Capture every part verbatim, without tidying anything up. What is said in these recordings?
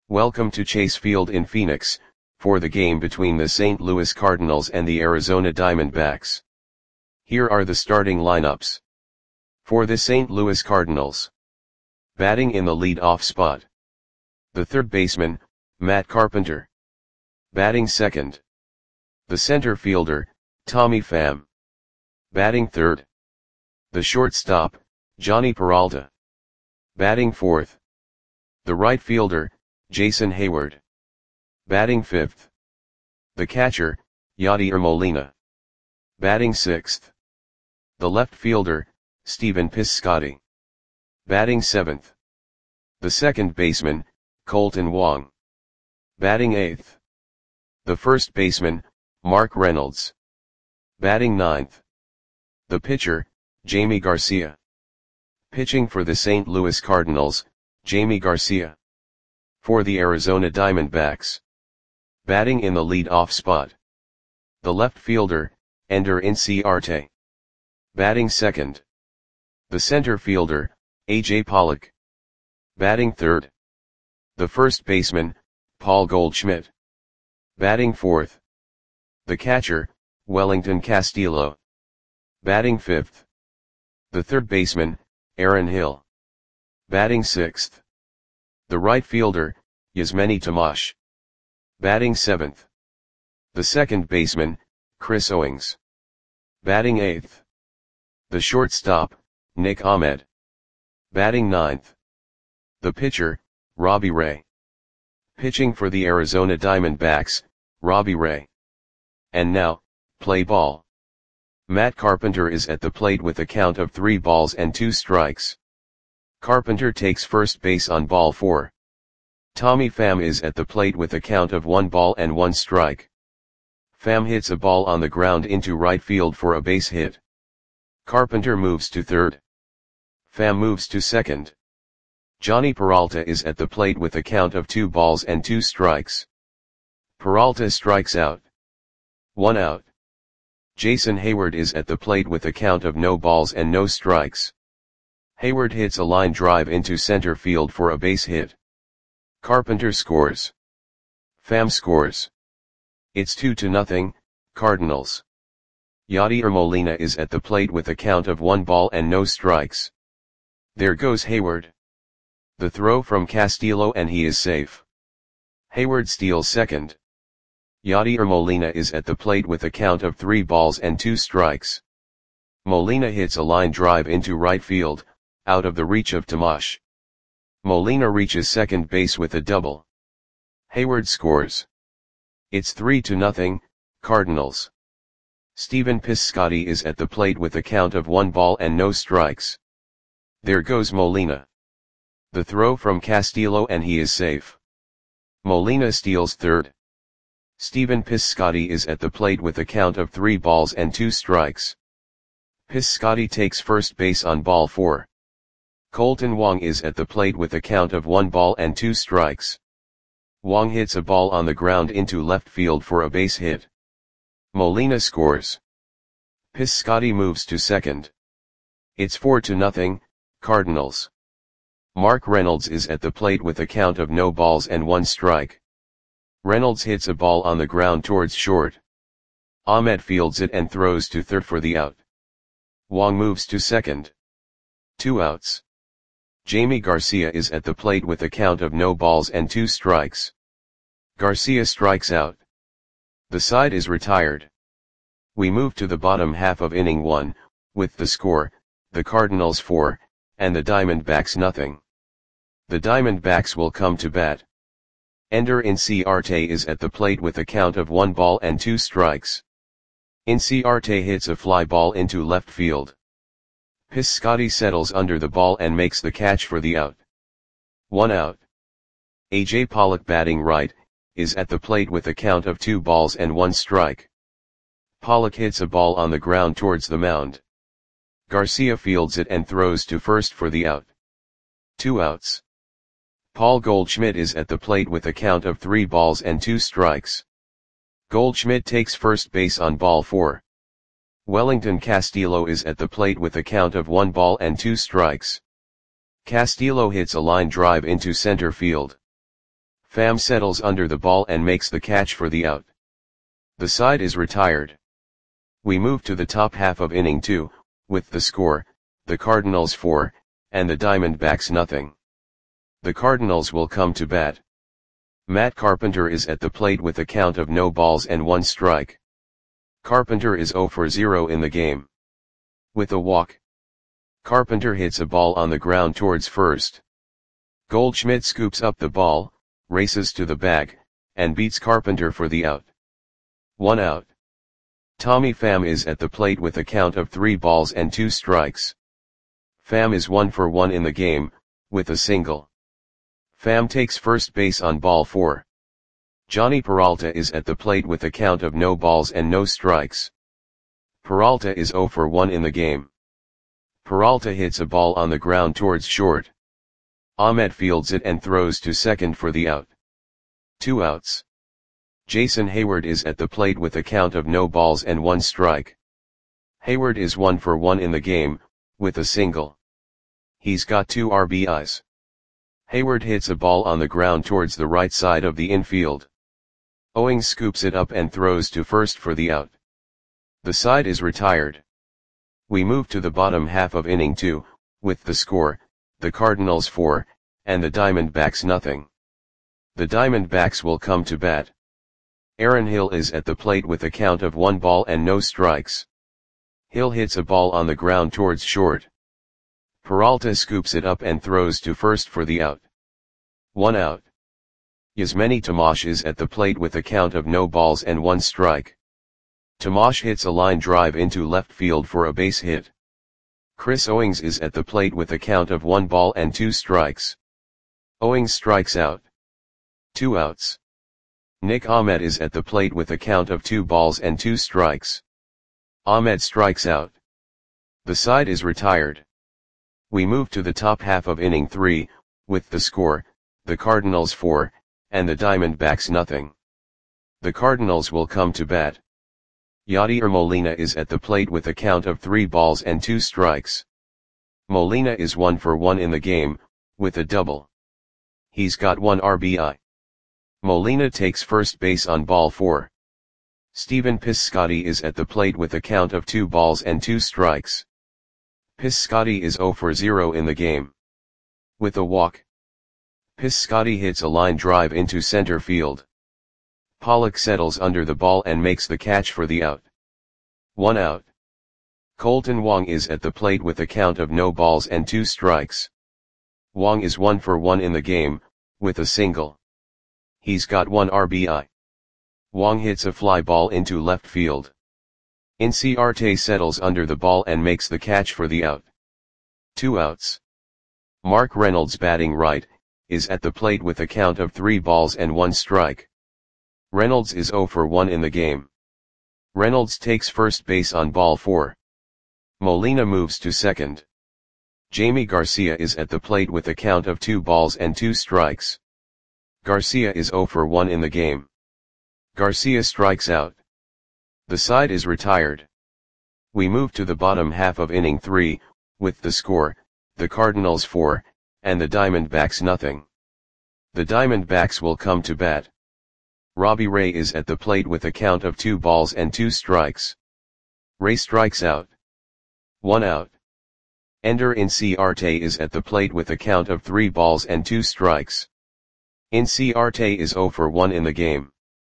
Welcome to Chase Field in Phoenix, for the game between the Saint Louis Cardinals and the Arizona Diamondbacks. Here are the starting lineups. For the Saint Louis Cardinals. Batting in the lead-off spot. The third baseman, Matt Carpenter. Batting second. The center fielder, Tommy Pham. Batting third. The shortstop, Jhonny Peralta. Batting fourth. The right fielder, Jason Heyward. Batting fifth. The catcher, Yadier Molina. Batting sixth. The left fielder, Stephen Piscotty. Batting seventh. The second baseman, Kolten Wong. Batting eighth. The first baseman, Mark Reynolds. Batting ninth. The pitcher, Yimi Garcia. Pitching for the Saint Louis Cardinals, Yimi Garcia. For the Arizona Diamondbacks. Batting in the lead-off spot. The left fielder, Ender Inciarte. Batting second. The center fielder, A J Pollock. Batting third. The first baseman, Paul Goldschmidt. Batting fourth. The catcher, Wellington Castillo. Batting fifth. The third baseman, Aaron Hill. Batting sixth. The right fielder, Yasmany Tomas. Batting seventh. The second baseman, Chris Owings. Batting eighth. The shortstop, Nick Ahmed. Batting ninth. The pitcher, Robbie Ray. Pitching for the Arizona Diamondbacks, Robbie Ray. And now, play ball. Matt Carpenter is at the plate with a count of three balls and two strikes. Carpenter takes first base on ball four. Tommy Pham is at the plate with a count of one ball and one strike. Pham hits a ball on the ground into right field for a base hit. Carpenter moves to third. Pham moves to second. Jhonny Peralta is at the plate with a count of two balls and two strikes. Peralta strikes out. One out. Jason Heyward is at the plate with a count of no balls and no strikes. Heyward hits a line drive into center field for a base hit. Carpenter scores. Pham scores. It's two to nothing, Cardinals. Yadier Molina is at the plate with a count of one ball and no strikes. There goes Heyward. The throw from Castillo and he is safe. Heyward steals second. Yadier Molina is at the plate with a count of three balls and two strikes. Molina hits a line drive into right field, out of the reach of Tomas. Molina reaches second base with a double. Heyward scores. It's three to nothing, Cardinals. Stephen Piscotty is at the plate with a count of one ball and no strikes. There goes Molina. The throw from Castillo and he is safe. Molina steals third. Stephen Piscotty is at the plate with a count of three balls and two strikes. Piscotty takes first base on ball four. Kolten Wong is at the plate with a count of one ball and two strikes. Wong hits a ball on the ground into left field for a base hit. Molina scores. Piscotty moves to second. It's four to nothing, Cardinals. Mark Reynolds is at the plate with a count of no balls and one strike. Reynolds hits a ball on the ground towards short. Ahmed fields it and throws to third for the out. Wong moves to second. Two outs. Yimi Garcia is at the plate with a count of no balls and two strikes. Garcia strikes out. The side is retired. We move to the bottom half of inning one, with the score, the Cardinals four, and the Diamondbacks nothing. The Diamondbacks will come to bat. Ender Inciarte is at the plate with a count of one ball and two strikes. Inciarte hits a fly ball into left field. Piscotty settles under the ball and makes the catch for the out. One out. A J Pollock, batting right, is at the plate with a count of two balls and one strike. Pollock hits a ball on the ground towards the mound. Garcia fields it and throws to first for the out. Two outs. Paul Goldschmidt is at the plate with a count of three balls and two strikes. Goldschmidt takes first base on ball four. Wellington Castillo is at the plate with a count of one ball and two strikes. Castillo hits a line drive into center field. Pham settles under the ball and makes the catch for the out. The side is retired. We move to the top half of inning two, with the score, the Cardinals four, and the Diamondbacks nothing. The Cardinals will come to bat. Matt Carpenter is at the plate with a count of no balls and one strike. Carpenter is zero for zero in the game. With a walk, Carpenter hits a ball on the ground towards first. Goldschmidt scoops up the ball, races to the bag, and beats Carpenter for the out. One out. Tommy Pham is at the plate with a count of three balls and two strikes. Pham is one for one in the game, with a single. Pham takes first base on ball four. Johnny Peralta is at the plate with a count of no balls and no strikes. Peralta is zero for one in the game. Peralta hits a ball on the ground towards short. Ahmed fields it and throws to second for the out. Two outs. Jason Heyward is at the plate with a count of no balls and one strike. Heyward is one for one in the game, with a single. He's got two R B Is. Heyward hits a ball on the ground towards the right side of the infield. Owings scoops it up and throws to first for the out. The side is retired. We move to the bottom half of inning two, with the score, the Cardinals four, and the Diamondbacks nothing. The Diamondbacks will come to bat. Aaron Hill is at the plate with a count of one ball and no strikes. Hill hits a ball on the ground towards short. Peralta scoops it up and throws to first for the out. One out. Yasmani Tomash is at the plate with a count of no balls and one strike. Tomash hits a line drive into left field for a base hit. Chris Owings is at the plate with a count of one ball and two strikes. Owings strikes out. Two outs. Nick Ahmed is at the plate with a count of two balls and two strikes. Ahmed strikes out. The side is retired. We move to the top half of inning three, with the score, the Cardinals four, and the Diamondbacks nothing. The Cardinals will come to bat. Yadier Molina is at the plate with a count of three balls and two strikes. Molina is one for one in the game, with a double. He's got one R B I. Molina takes first base on ball four. Stephen Piscotty is at the plate with a count of two balls and two strikes. Piscotty is zero for zero in the game. With a walk, Piscotty hits a line drive into center field. Pollock settles under the ball and makes the catch for the out. One out. Colton Wong is at the plate with a count of no balls and two strikes. Wong is one for one in the game, with a single. He's got one R B I. Wong hits a fly ball into left field. Inciarte settles under the ball and makes the catch for the out. Two outs. Mark Reynolds, batting right, is at the plate with a count of three balls and one strike. Reynolds is zero for one in the game. Reynolds takes first base on ball four. Molina moves to second. Jamie Garcia is at the plate with a count of two balls and two strikes. Garcia is zero for one in the game. Garcia strikes out. The side is retired. We move to the bottom half of inning three, with the score, the Cardinals four, and the Diamondbacks nothing. The Diamondbacks will come to bat. Robbie Ray is at the plate with a count of two balls and two strikes. Ray strikes out. One out. Ender Inciarte is at the plate with a count of three balls and two strikes. Inciarte is zero for one in the game.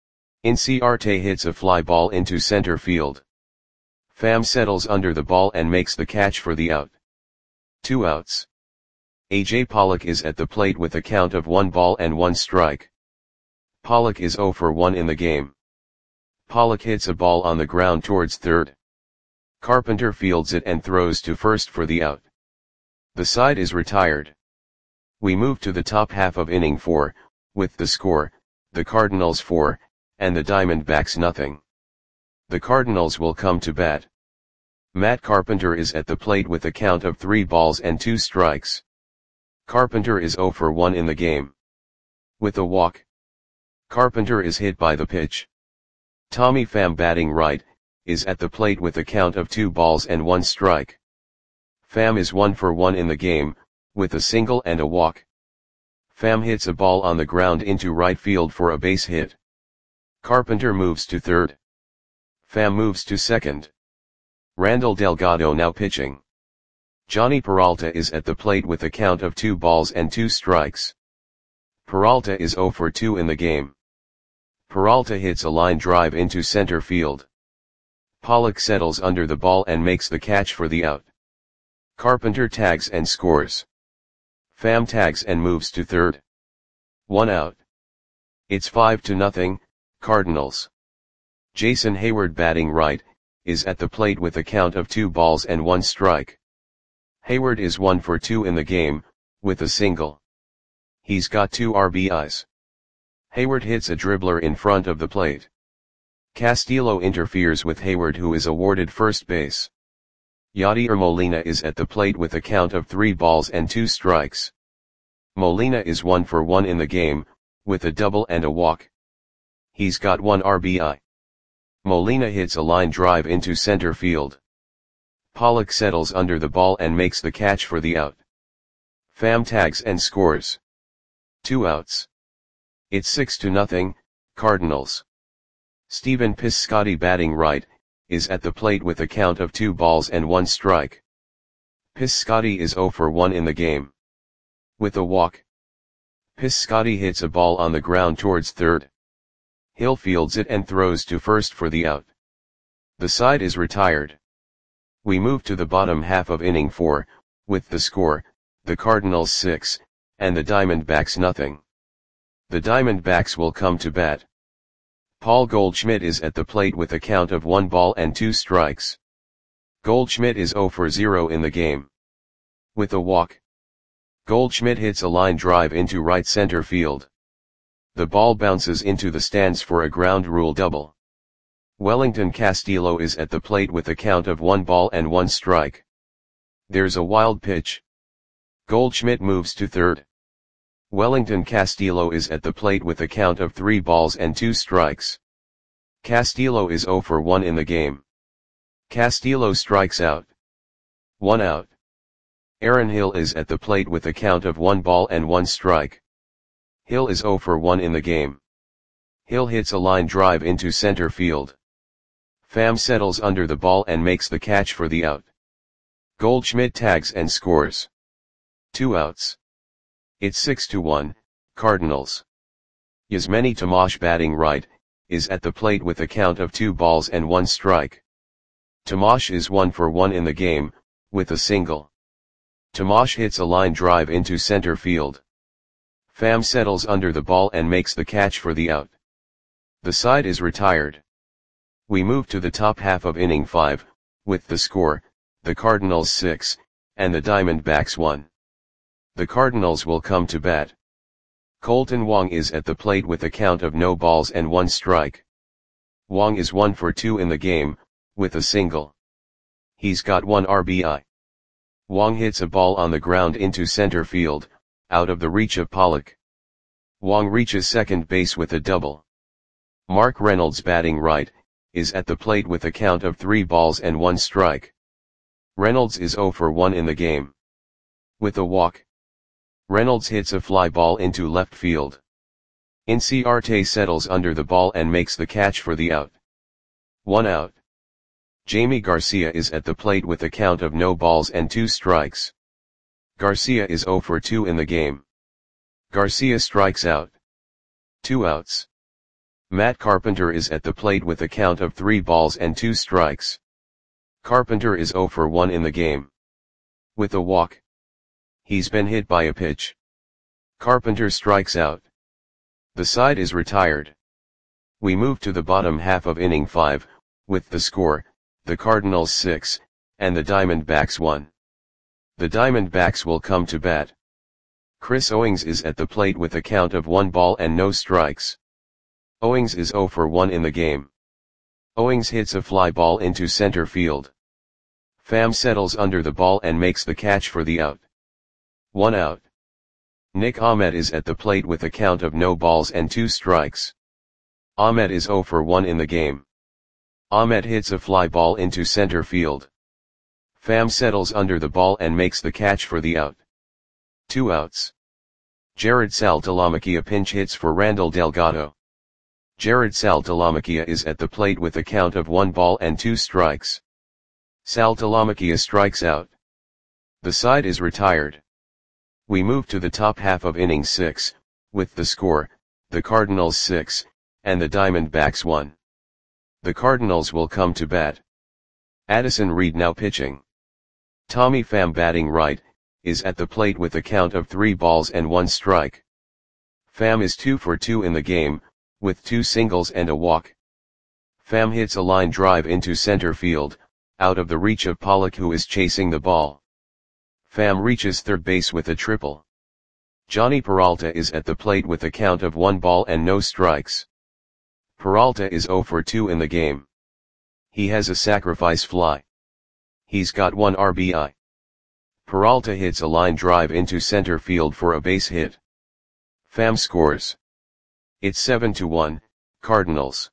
Inciarte hits a fly ball into center field. Pham settles under the ball and makes the catch for the out. Two outs. A J Pollock is at the plate with a count of one ball and one strike. Pollock is zero for one in the game. Pollock hits a ball on the ground towards third. Carpenter fields it and throws to first for the out. The side is retired. We move to the top half of inning four, with the score, the Cardinals four, and the Diamondbacks nothing. The Cardinals will come to bat. Matt Carpenter is at the plate with a count of three balls and two strikes. Carpenter is zero for one in the game. With a walk, Carpenter is hit by the pitch. Tommy Pham, batting right, is at the plate with a count of two balls and one strike. Pham is one for one in the game, with a single and a walk. Pham hits a ball on the ground into right field for a base hit. Carpenter moves to third. Pham moves to second. Randall Delgado now pitching. Johnny Peralta is at the plate with a count of two balls and two strikes. Peralta is zero for two in the game. Peralta hits a line drive into center field. Pollock settles under the ball and makes the catch for the out. Carpenter tags and scores. Pham tags and moves to third. One out. It's five to nothing, Cardinals. Jason Hayward batting right, is at the plate with a count of two balls and one strike. Hayward is one for two in the game, with a single. He's got two R B Is. Hayward hits a dribbler in front of the plate. Castillo interferes with Hayward, who is awarded first base. Yadier Molina is at the plate with a count of three balls and two strikes. Molina is one for one in the game, with a double and a walk. He's got one R B I. Molina hits a line drive into center field. Pollock settles under the ball and makes the catch for the out. Pham tags and scores. Two outs. It's six to nothing, Cardinals. Stephen Piscotty batting right, is at the plate with a count of two balls and one strike. Piscotty is zero for one in the game. With a walk. Piscotty hits a ball on the ground towards third. Hill fields it and throws to first for the out. The side is retired. We move to the bottom half of inning four, with the score, the Cardinals six, and the Diamondbacks nothing. The Diamondbacks will come to bat. Paul Goldschmidt is at the plate with a count of one ball and two strikes. Goldschmidt is zero for zero in the game. With a walk. Goldschmidt hits a line drive into right center field. The ball bounces into the stands for a ground rule double. Wellington Castillo is at the plate with a count of one ball and one strike. There's a wild pitch. Goldschmidt moves to third. Wellington Castillo is at the plate with a count of three balls and two strikes. Castillo is zero for one in the game. Castillo strikes out. One out. Aaron Hill is at the plate with a count of one ball and one strike. Hill is zero for one in the game. Hill hits a line drive into center field. Pham settles under the ball and makes the catch for the out. Goldschmidt tags and scores. Two outs. It's six to one, Cardinals. Yasmani Tomash batting right, is at the plate with a count of two balls and one strike. Tomash is one for one in the game, with a single. Tomash hits a line drive into center field. Pham settles under the ball and makes the catch for the out. The side is retired. We move to the top half of inning five, with the score, the Cardinals six, and the Diamondbacks one. The Cardinals will come to bat. Colton Wong is at the plate with a count of no balls and one strike. Wong is one for two in the game, with a single. He's got one R B I. Wong hits a ball on the ground into center field, out of the reach of Pollock. Wong reaches second base with a double. Mark Reynolds batting right, is at the plate with a count of three balls and one strike. Reynolds is zero for one in the game. With a walk. Reynolds hits a fly ball into left field. Inciarte settles under the ball and makes the catch for the out. One out. Jamie Garcia is at the plate with a count of no balls and two strikes. Garcia is zero for two in the game. Garcia strikes out. Two outs. Matt Carpenter is at the plate with a count of three balls and two strikes. Carpenter is zero for one in the game. With a walk. He's been hit by a pitch. Carpenter strikes out. The side is retired. We move to the bottom half of inning five, with the score, the Cardinals six, and the Diamondbacks one. The Diamondbacks will come to bat. Chris Owings is at the plate with a count of one ball and no strikes. Owings is zero for one in the game. Owings hits a fly ball into center field. Pham settles under the ball and makes the catch for the out. One out. Nick Ahmed is at the plate with a count of no balls and two strikes. Ahmed is zero for one in the game. Ahmed hits a fly ball into center field. Pham settles under the ball and makes the catch for the out. Two outs. Jared Saltalamacchia pinch hits for Randall Delgado. Jared Saltalamacchia is at the plate with a count of one ball and two strikes. Saltalamacchia strikes out. The side is retired. We move to the top half of inning six, with the score, the Cardinals six, and the Diamondbacks one. The Cardinals will come to bat. Addison Reed now pitching. Tommy Pham batting right, is at the plate with a count of three balls and one strike. Pham is two for two in the game, with two singles and a walk. Pham hits a line drive into center field, out of the reach of Pollock, who is chasing the ball. Pham reaches third base with a triple. Johnny Peralta is at the plate with a count of one ball and no strikes. Peralta is zero for two in the game. He has a sacrifice fly. He's got one R B I. Peralta hits a line drive into center field for a base hit. Pham scores. It's seven to one, Cardinals.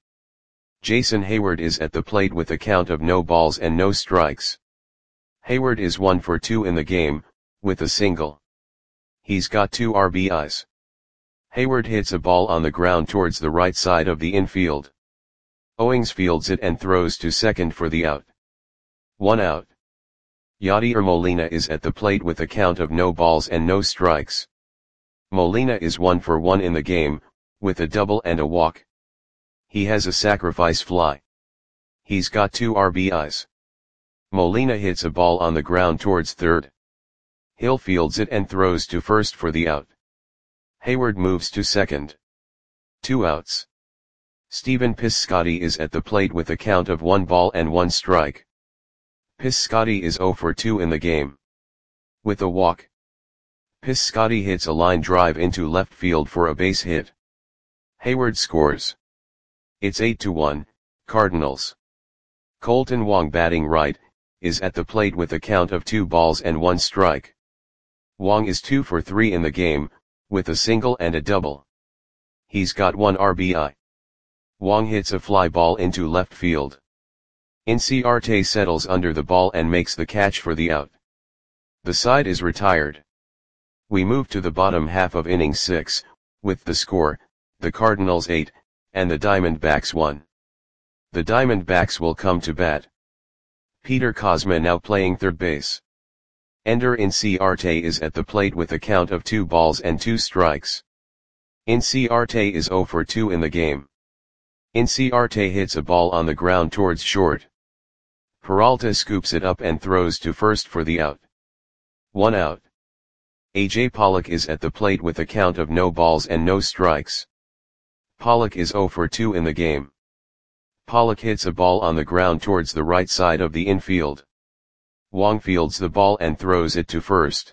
Jason Heyward is at the plate with a count of no balls and no strikes. Heyward is one for two in the game, with a single. He's got two R B Is. Heyward hits a ball on the ground towards the right side of the infield. Owings fields it and throws to second for the out. One out. Yadier Molina is at the plate with a count of no balls and no strikes. Molina is one for one in the game, with a double and a walk. He has a sacrifice fly. He's got two R B Is. Molina hits a ball on the ground towards third. Hill fields it and throws to first for the out. Heyward moves to second. Two outs. Stephen Piscotty is at the plate with a count of one ball and one strike. Piscotty is zero for two in the game. With a walk. Piscotty hits a line drive into left field for a base hit. Heyward scores. It's eight to one, Cardinals. Colton Wong batting right, is at the plate with a count of two balls and one strike. Wong is two for three in the game, with a single and a double. He's got one R B I. Wong hits a fly ball into left field. Inciarte settles under the ball and makes the catch for the out. The side is retired. We move to the bottom half of inning six, with the score, the Cardinals eight, and the Diamondbacks one. The Diamondbacks will come to bat. Peter Kozma now playing third base. Ender Inciarte is at the plate with a count of two balls and two strikes. Inciarte is zero for two in the game. Inciarte hits a ball on the ground towards short. Peralta scoops it up and throws to first for the out. One out. A J Pollock is at the plate with a count of no balls and no strikes. Pollock is zero for two in the game. Pollock hits a ball on the ground towards the right side of the infield. Wong fields the ball and throws it to first.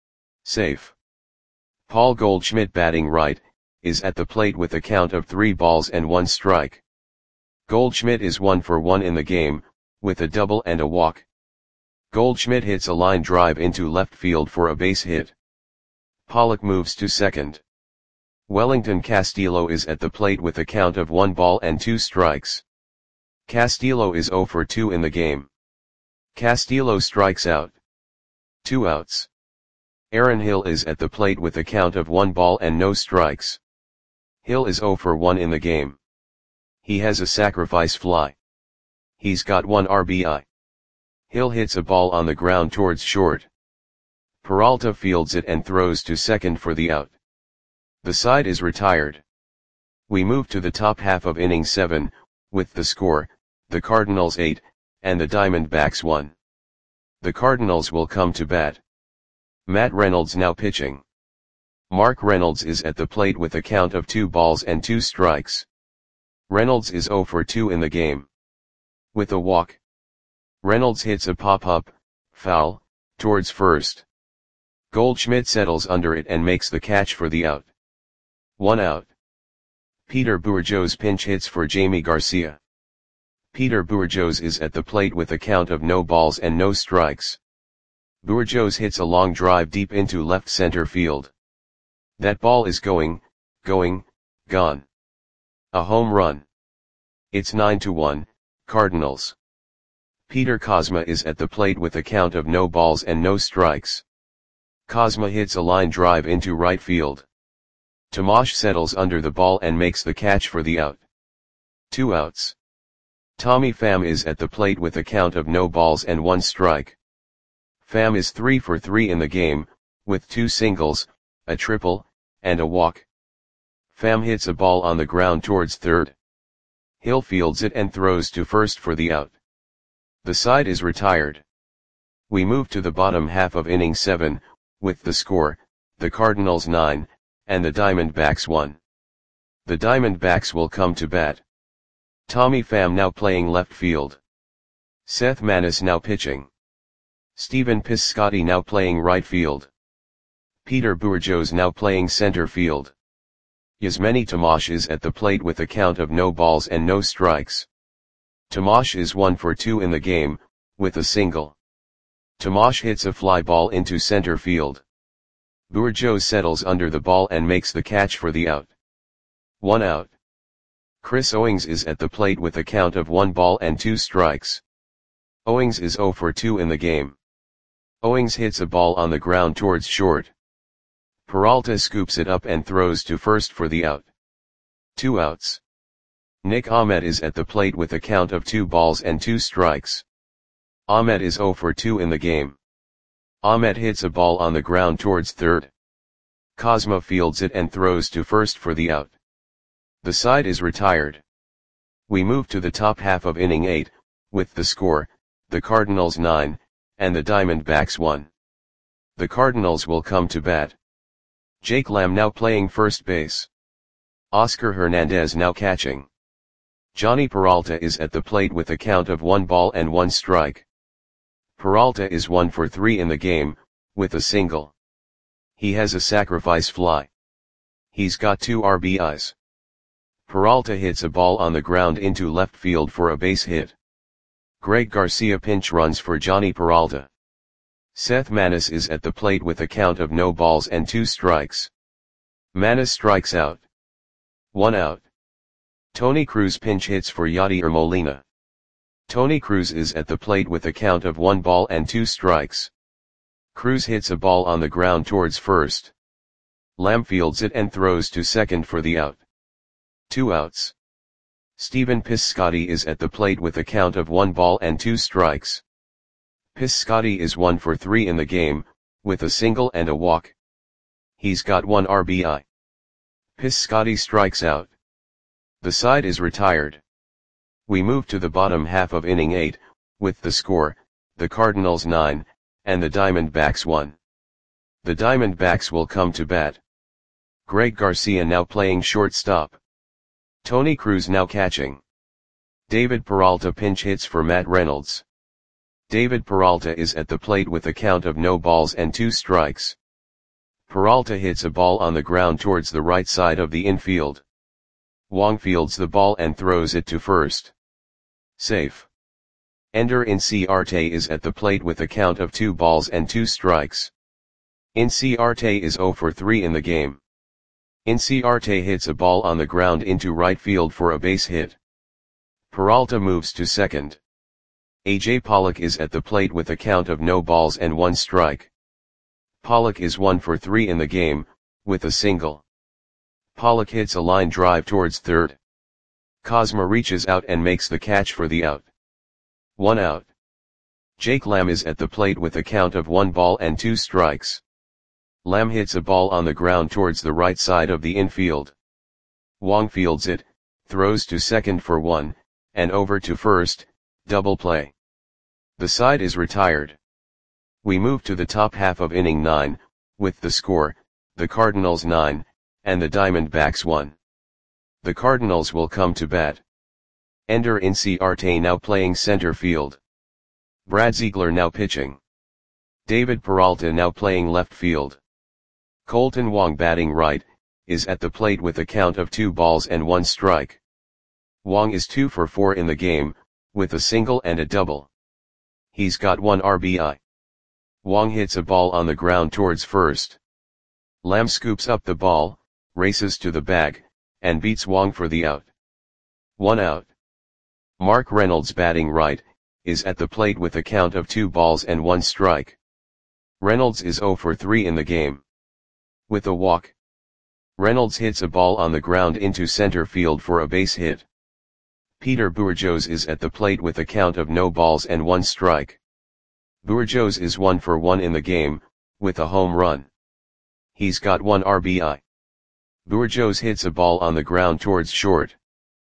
Safe. Paul Goldschmidt batting right, is at the plate with a count of three balls and one strike. Goldschmidt is one for one in the game, with a double and a walk. Goldschmidt hits a line drive into left field for a base hit. Pollock moves to second. Wellington Castillo is at the plate with a count of one ball and two strikes. Castillo is zero for two in the game. Castillo strikes out. Two outs. Aaron Hill is at the plate with a count of one ball and no strikes. Hill is zero for one in the game. He has a sacrifice fly. He's got one R B I. Hill hits a ball on the ground towards short. Peralta fields it and throws to second for the out. The side is retired. We move to the top half of inning seven, with the score, the Cardinals eight, and the Diamondbacks one. The Cardinals will come to bat. Matt Reynolds now pitching. Mark Reynolds is at the plate with a count of two balls and two strikes. Reynolds is zero for two in the game. With a walk. Reynolds hits a pop-up, foul, towards first. Goldschmidt settles under it and makes the catch for the out. One out. Peter Bourjos pinch hits for Jamie Garcia. Peter Bourjos is at the plate with a count of no balls and no strikes. Bourjos hits a long drive deep into left center field. That ball is going, going, gone. A home run. It's nine to one, Cardinals. Peter Kozma is at the plate with a count of no balls and no strikes. Kozma hits a line drive into right field. Tomash settles under the ball and makes the catch for the out. Two outs. Tommy Pham is at the plate with a count of no balls and one strike. Pham is three for three in the game, with two singles, a triple, and a walk. Pham hits a ball on the ground towards third. Hill fields it and throws to first for the out. The side is retired. We move to the bottom half of inning seven, with the score, the Cardinals nine, and the Diamondbacks one. The Diamondbacks will come to bat. Tommy Pham now playing left field. Seth Maness now pitching. Stephen Piscotty now playing right field. Peter Bourgeois now playing center field. Yasmani Tomash is at the plate with a count of no balls and no strikes. Tomash is one for two in the game, with a single. Tomash hits a fly ball into center field. Bourgeois settles under the ball and makes the catch for the out. One out. Chris Owings is at the plate with a count of one ball and two strikes. Owings is zero for two in the game. Owings hits a ball on the ground towards short. Peralta scoops it up and throws to first for the out. Two outs. Nick Ahmed is at the plate with a count of two balls and two strikes. Ahmed is zero for two in the game. Ahmed hits a ball on the ground towards third. Cosmo fields it and throws to first for the out. The side is retired. We move to the top half of inning eight, with the score, the Cardinals nine, and the Diamondbacks one. The Cardinals will come to bat. Jake Lamb now playing first base. Oscar Hernandez now catching. Johnny Peralta is at the plate with a count of one ball and one strike. Peralta is one for three in the game, with a single. He has a sacrifice fly. He's got two R B Is. Peralta hits a ball on the ground into left field for a base hit. Greg Garcia pinch runs for Johnny Peralta. Seth Maness is at the plate with a count of no balls and two strikes. Maness strikes out. One out. Tony Cruz pinch hits for Yadier Molina. Tony Cruz is at the plate with a count of one ball and two strikes. Cruz hits a ball on the ground towards first. Lamb fields it and throws to second for the out. Two outs. Stephen Piscotty is at the plate with a count of one ball and two strikes. Piscotty is one for three in the game, with a single and a walk. He's got one R B I. Piscotty strikes out. The side is retired. We move to the bottom half of inning eight, with the score, the Cardinals nine, and the Diamondbacks one. The Diamondbacks will come to bat. Greg Garcia now playing shortstop. Tony Cruz now catching. David Peralta pinch hits for Matt Reynolds. David Peralta is at the plate with a count of no balls and two strikes. Peralta hits a ball on the ground towards the right side of the infield. Wong fields the ball and throws it to first. Safe. Ender Inciarte is at the plate with a count of two balls and two strikes. Inciarte is zero for three in the game. Inciarte hits a ball on the ground into right field for a base hit. Peralta moves to second. A J Pollock is at the plate with a count of no balls and one strike. Pollock is one for three in the game, with a single. Pollock hits a line drive towards third. Cosmo reaches out and makes the catch for the out. One out. Jake Lamb is at the plate with a count of one ball and two strikes. Lamb hits a ball on the ground towards the right side of the infield. Wong fields it, throws to second for one, and over to first, double play. The side is retired. We move to the top half of inning nine, with the score, the Cardinals nine, and the Diamondbacks one. The Cardinals will come to bat. Ender Inciarte now playing center field. Brad Ziegler now pitching. David Peralta now playing left field. Colton Wong batting right, is at the plate with a count of two balls and one strike. Wong is two for four in the game, with a single and a double. He's got one R B I. Wong hits a ball on the ground towards first. Lamb scoops up the ball, races to the bag, and beats Wong for the out. One out. Mark Reynolds batting right, is at the plate with a count of two balls and one strike. Reynolds is zero for three in the game. With a walk. Reynolds hits a ball on the ground into center field for a base hit. Peter Bourjos is at the plate with a count of no balls and one strike. Bourjos is one for one in the game, with a home run. He's got one R B I. Bourjos hits a ball on the ground towards short.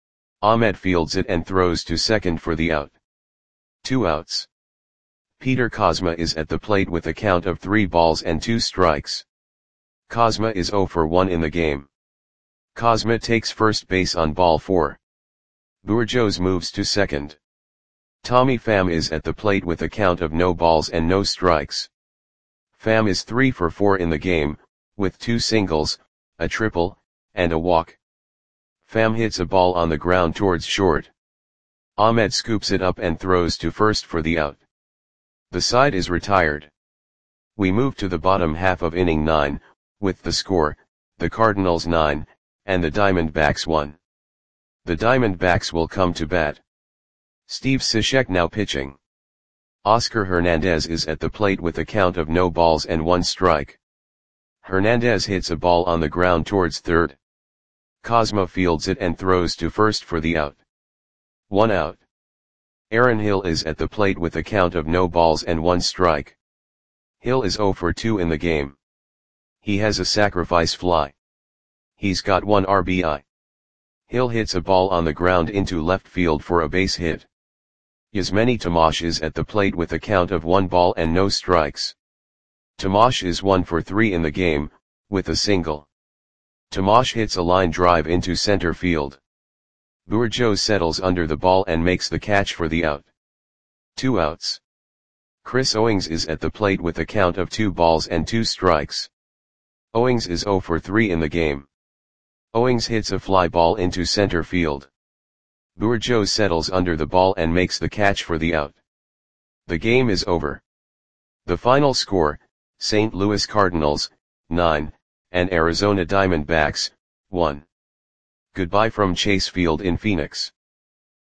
Ahmed fields it and throws to second for the out. Two outs. Peter Kozma is at the plate with a count of three balls and two strikes. Kozma is zero for one in the game. Kozma takes first base on ball four. Bourjos moves to second. Tommy Pham is at the plate with a count of no balls and no strikes. Pham is three for four in the game, with two singles, a triple, and a walk. Pham hits a ball on the ground towards short. Ahmed scoops it up and throws to first for the out. The side is retired. We move to the bottom half of inning nine, with the score, the Cardinals nine, and the Diamondbacks one. The Diamondbacks will come to bat. Steve Cishek now pitching. Oscar Hernandez is at the plate with a count of no balls and one strike. Hernandez hits a ball on the ground towards third. Kozma fields it and throws to first for the out. One out. Aaron Hill is at the plate with a count of no balls and one strike. Hill is zero for two in the game. He has a sacrifice fly. He's got one R B I. Hill hits a ball on the ground into left field for a base hit. Yasmani Tomash is at the plate with a count of one ball and no strikes. Tomash is one for three in the game, with a single. Tomash hits a line drive into center field. Bourjos settles under the ball and makes the catch for the out. Two outs. Chris Owings is at the plate with a count of two balls and two strikes. Owings is zero for three in the game. Owings hits a fly ball into center field. Bourjos settles under the ball and makes the catch for the out. The game is over. The final score, Saint Louis Cardinals, nine, and Arizona Diamondbacks, one. Goodbye from Chase Field in Phoenix.